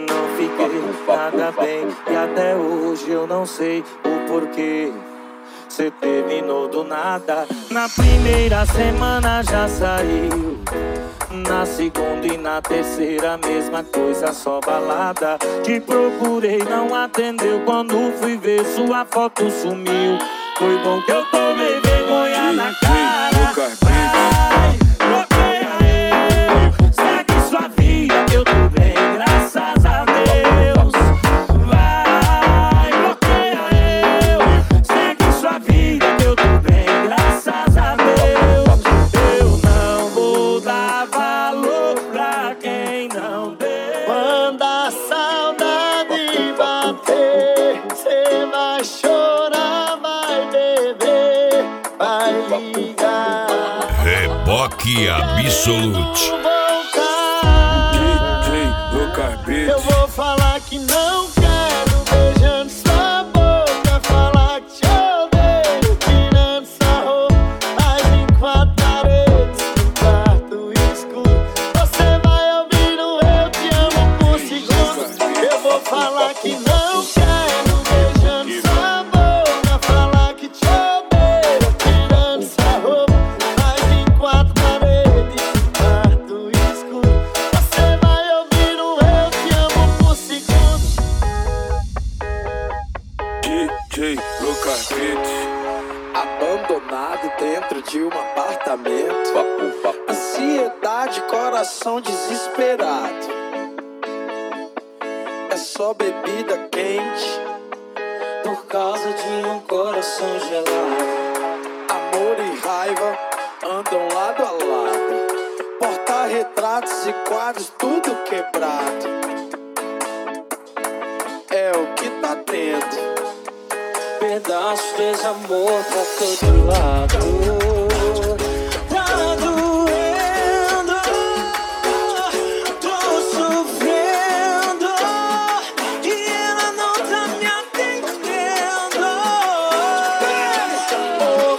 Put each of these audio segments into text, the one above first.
não fiquei nada bem. E até hoje eu não sei o porquê cê terminou do nada. Na primeira semana já saiu, na segunda e na terceira mesma coisa, só balada. Te procurei, não atendeu, quando fui ver sua foto sumiu. Foi bom que eu tomei vergonha na cara. Vai, bloqueia eu, segue sua vida, eu tô bem, graças a Deus. Vai, bloqueia eu, segue sua vida, eu tô bem, graças a Deus. Eu não vou dar valor pra quem não deu. Quando a saudade bater, cê vai chorar, vai beber, vai ligar. Reboque Absolute. Eu vou falar que não quero, beijando sua boca, falar que te odeio, tirando sua roupa, mas em quatro paredes, no quarto escuro, você vai ouvindo eu te amo por segundos. Eu vou falar que não quero, beijando sua boca, falar que te odeio, tirando sua roupa, mas em quatro paredes, no quarto escuro, você vai ouvindo eu te amo por segundos. DJ no carpete, abandonado dentro de um apartamento. Ansiedade, coração desesperado. É só bebida quente Por causa de um coração gelado. amor e raiva andam lado a lado. Porta-retratos e quadros tudo quebrado. É o que tá tendo. Pedaço de desamor pra todo lado. Tá doendo, tô sofrendo, e ela não tá me atendendo. Oh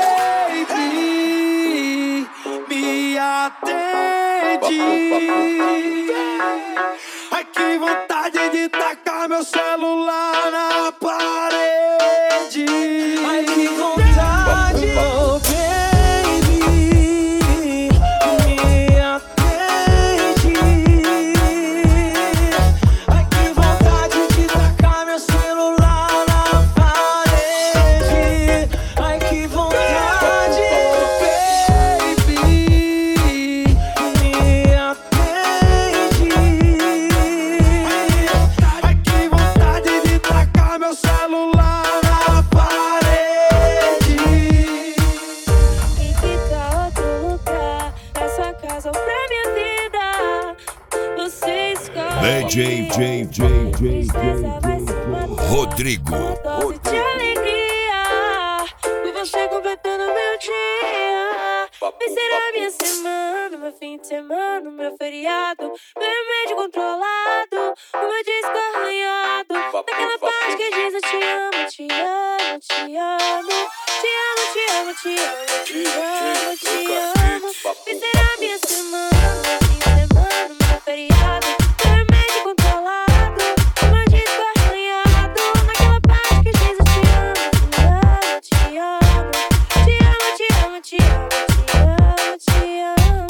baby, me atende. Ai que vontade de tacar meu celular na parede. Ai que vontade, oh baby, me atende. Ai que vontade de tacar meu celular na parede. Ai que vontade, oh baby, me atende. Ai que vontade de tacar meu celular na parede. Tem que dar outro lugar, é sua casa ou pra minha vida. Você escolhe. Tristeza vai se matar. Rodrigo. Dose de alegria, e você completando meu dia. Vai ser a minha semana, meu fim de semana, meu feriado, meu remédio controlado, o meu disco arranhado. Daquela parte que diz eu te amo, te amo, te amo, te amo, te amo, te amo, te amo, te amo. Vai ser a minha semana, meu fim de semana, meu feriado, meu remédio controlado, o meu disco arranhado. Naquela parte que diz eu te amo, te amo, te amo, te amo, te amo, te amo, te amo.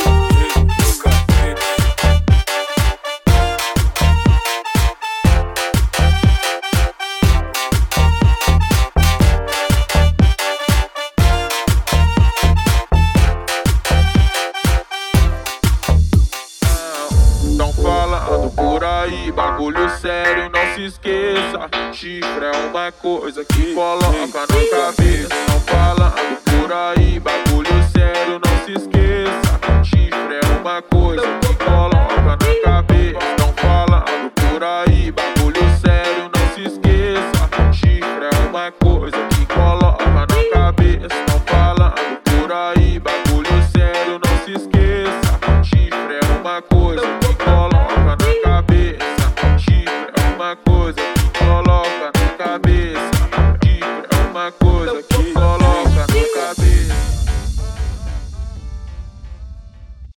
Não fala, ando por aí, bagulho sério, não se esqueça. Chifre é uma coisa que coloca na cabeça. Não fala, ando por aí, bagulho sério, não se esqueça. Chifre é uma coisa que coloca na cabeça. Não fala, ando por aí, bagulho sério, não se esqueça. Chifre é uma coisa que coloca na cabeça. Não fala, ando por aí, bagulho sério, não se esqueça. Chifre é uma coisa